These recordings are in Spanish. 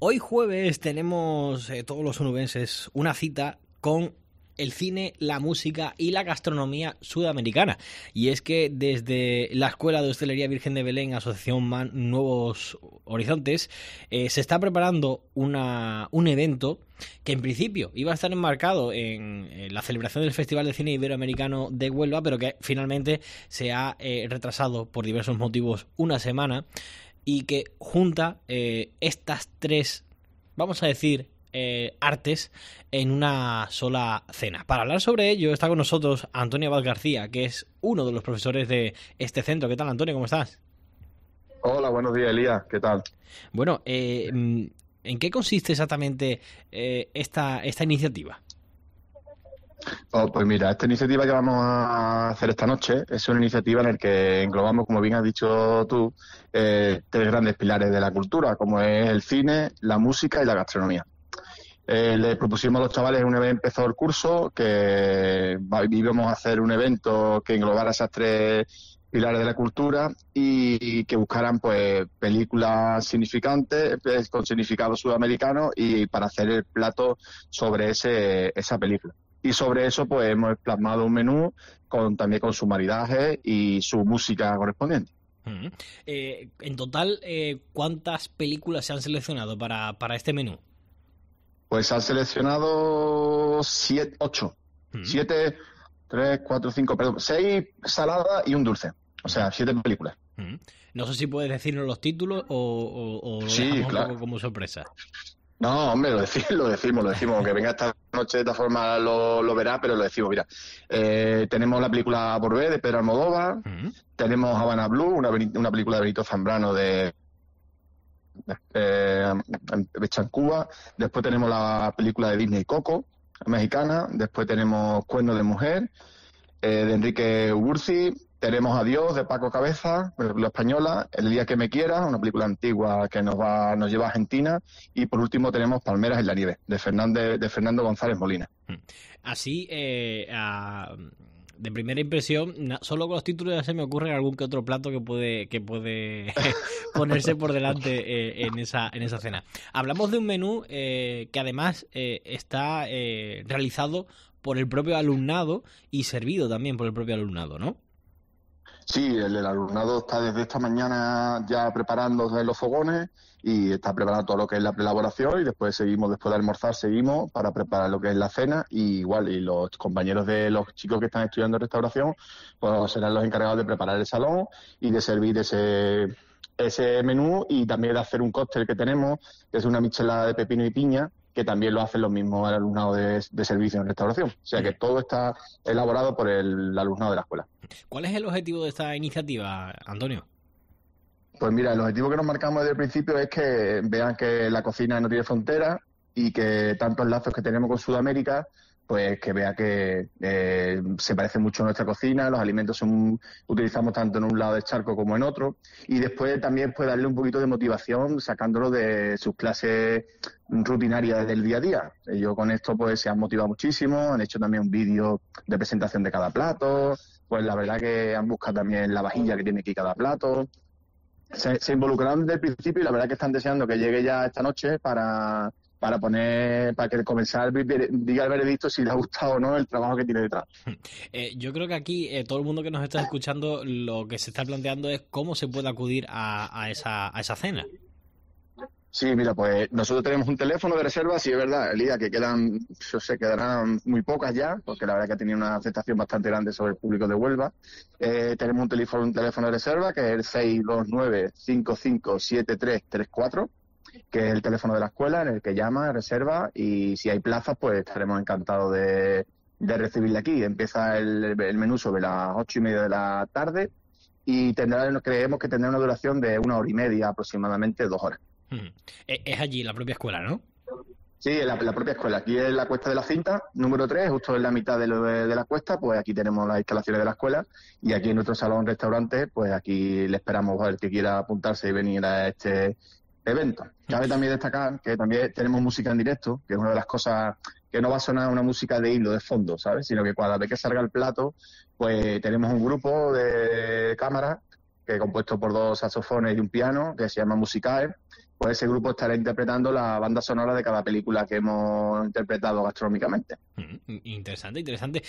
Hoy jueves tenemos todos los onubenses una cita con el cine, la música y la gastronomía sudamericana. Y es que desde la Escuela de Hostelería Virgen de Belén, Asociación MAN Nuevos Horizontes, se está preparando un evento que en principio iba a estar enmarcado en la celebración del Festival de Cine Iberoamericano de Huelva, pero que finalmente se ha retrasado por diversos motivos una semana, y que junta estas tres, vamos a decir, artes en una sola cena. Para hablar sobre ello está con nosotros Antonio Abad García, que es uno de los profesores de este centro. ¿Qué tal, Antonio? ¿Cómo estás? Hola, buenos días, Elías. ¿Qué tal? Bueno, ¿en qué consiste exactamente esta iniciativa? Pues mira, esta iniciativa que vamos a hacer esta noche es una iniciativa en la que englobamos, como bien has dicho tú, tres grandes pilares de la cultura, como es el cine, la música y la gastronomía. Le propusimos a los chavales una vez empezó el curso que íbamos a hacer un evento que englobara esas tres pilares de la cultura y que buscaran pues películas significantes con significado sudamericano y para hacer el plato sobre esa película. Y sobre eso pues hemos plasmado un menú también con su maridaje y su música correspondiente. Mm. En total, ¿cuántas películas se han seleccionado para este menú? Pues han seleccionado ocho. Mm. Siete, tres, cuatro, cinco, perdón, seis saladas y un dulce. O sea, 7 películas. Mm. No sé si puedes decirnos los títulos o lo Sí, dejamos un claro. poco como sorpresa. No, hombre, lo decimos. Aunque venga esta noche, de esta forma lo verá, pero lo decimos, mira. Tenemos la película Borbé, de Pedro Almodóvar. Mm. Tenemos Habana Blue, una película de Benito Zambrano hecha en Cuba. Después tenemos la película de Disney Coco, mexicana. Después tenemos Cuerno de Mujer, de Enrique Uburzi. Tenemos Adiós, de Paco Cabeza, una película española. El Día que me quieras, una película antigua que nos lleva a Argentina. Y por último tenemos Palmeras en la nieve, de Fernando González Molina. Así, de primera impresión, solo con los títulos ya se me ocurre algún que otro plato que puede ponerse por delante en esa cena. Hablamos de un menú que además está realizado por el propio alumnado y servido también por el propio alumnado, ¿no? Sí, el alumnado está desde esta mañana ya preparándose los fogones y está preparando todo lo que es la preelaboración y después después de almorzar seguimos para preparar lo que es la cena y igual, y los compañeros de los chicos que están estudiando restauración pues serán los encargados de preparar el salón y de servir ese menú y también de hacer un cóctel que tenemos, que es una michelada de pepino y piña, que también lo hacen los mismos el alumnado de servicio en restauración. O sea que todo está elaborado por el alumnado de la escuela. ¿Cuál es el objetivo de esta iniciativa, Antonio? Pues mira, el objetivo que nos marcamos desde el principio es que vean que la cocina no tiene fronteras y que tantos lazos que tenemos con Sudamérica, pues que vea que se parece mucho a nuestra cocina, los alimentos utilizamos tanto en un lado del charco como en otro, y después también pues darle un poquito de motivación sacándolo de sus clases rutinarias del día a día. Ellos con esto pues se han motivado muchísimo, han hecho también un vídeo de presentación de cada plato, pues la verdad que han buscado también la vajilla que tiene aquí cada plato. Se involucraron desde el principio y la verdad que están deseando que llegue ya esta noche para que comenzar diga el veredicto si le ha gustado o no el trabajo que tiene detrás. Yo creo que aquí todo el mundo que nos está escuchando lo que se está planteando es cómo se puede acudir a esa cena. Sí, mira, pues nosotros tenemos un teléfono de reserva, sí es verdad, Elías, que quedarán muy pocas ya, porque la verdad que ha tenido una aceptación bastante grande sobre el público de Huelva. Tenemos un teléfono de reserva que es el 629-557334, que es el teléfono de la escuela en el que llama, reserva, y si hay plazas, pues estaremos encantados de recibirle aquí. Empieza el menú sobre las 8:30 de la tarde y creemos que tendrá una duración de 1 hora y media, aproximadamente 2 horas. Es allí, la propia escuela, ¿no? Sí, en la propia escuela. Aquí es la Cuesta de la Cinta, número 3, justo en la mitad de la cuesta, pues aquí tenemos las instalaciones de la escuela y aquí en nuestro salón-restaurante, pues aquí le esperamos al que quiera apuntarse y venir a este evento. Cabe también destacar que también tenemos música en directo, que es una de las cosas que no va a sonar una música de hilo, de fondo, ¿sabes? Sino que cada vez que salga el plato, pues tenemos un grupo de cámaras que es compuesto por 2 saxofones y un piano, que se llama Musicae. Pues ese grupo estará interpretando la banda sonora de cada película que hemos interpretado gastronómicamente. Interesante, interesante.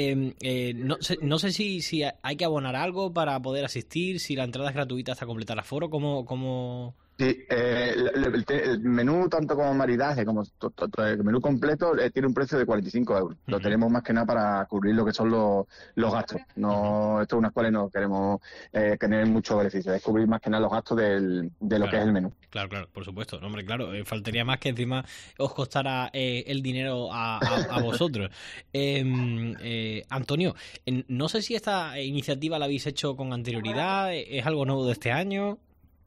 No sé si hay que abonar algo para poder asistir, si la entrada es gratuita hasta completar aforo, ¿cómo? Sí, el menú, tanto como maridaje, como el menú completo, tiene un precio de 45 euros. Lo tenemos más que nada para cubrir lo que son los gastos. No, esto es una escuela y no queremos tener mucho beneficio. Es cubrir más que nada los gastos de lo que es el menú. Claro, por supuesto. No, hombre, claro, faltaría más que encima os costara el dinero a vosotros. Antonio, no sé si esta iniciativa la habéis hecho con anterioridad, ¿es algo nuevo de este año?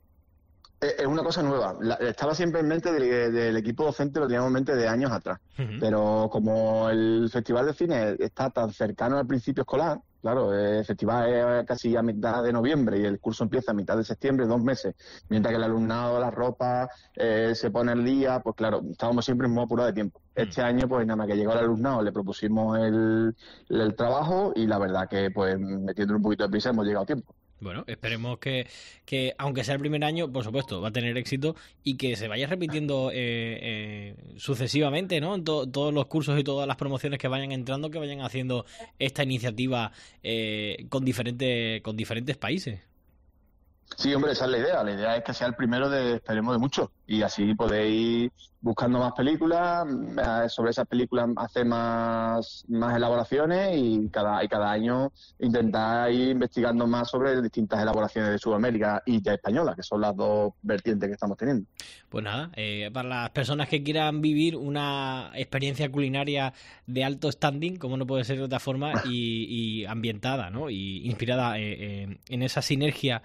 Es una cosa nueva. Estaba siempre en mente del equipo docente, lo teníamos en mente de años atrás. Pero como el Festival de Cine está tan cercano al principio escolar, claro, el festival es casi a mitad de noviembre y el curso empieza a mitad de septiembre, 2 meses. Mientras que el alumnado, la ropa, se pone el día, pues claro, estábamos siempre muy apurados de tiempo. Este año, pues nada más que llegó el alumnado, le propusimos el trabajo y la verdad que, pues metiéndole un poquito de prisa, hemos llegado a tiempo. Bueno, esperemos que aunque sea el primer año, por supuesto, va a tener éxito y que se vaya repitiendo sucesivamente, ¿no? En todos los cursos y todas las promociones que vayan entrando, que vayan haciendo esta iniciativa con diferentes países. Sí, hombre, esa es la idea. La idea es que sea el primero esperemos, de muchos. Y así podéis ir buscando más películas, sobre esas películas hacer más elaboraciones y cada año intentar ir investigando más sobre distintas elaboraciones de Sudamérica y ya española, que son las 2 vertientes que estamos teniendo. Pues nada, para las personas que quieran vivir una experiencia culinaria de alto standing, como no puede ser de otra forma, y ambientada, ¿no? Y inspirada en esa sinergia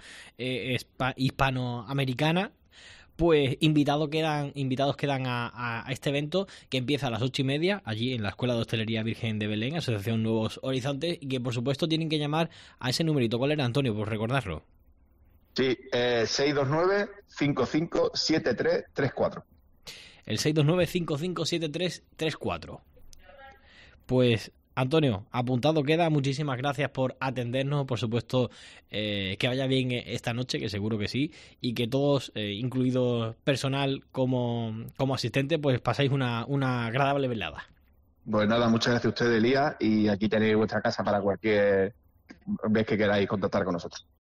hispanoamericana, pues invitados quedan a este evento que empieza a las 8:30 allí en la Escuela de Hostelería Virgen de Belén, Asociación Nuevos Horizontes, y que por supuesto tienen que llamar a ese numerito. ¿Cuál era, Antonio, por recordarlo? Sí, 629-557334. El 629-557334. Pues, Antonio, apuntado queda. Muchísimas gracias por atendernos. Por supuesto, que vaya bien esta noche, que seguro que sí. Y que todos, incluido personal como asistente, pues pasáis una agradable velada. Pues nada, muchas gracias a ustedes, Elías. Y aquí tenéis vuestra casa para cualquier vez que queráis contactar con nosotros.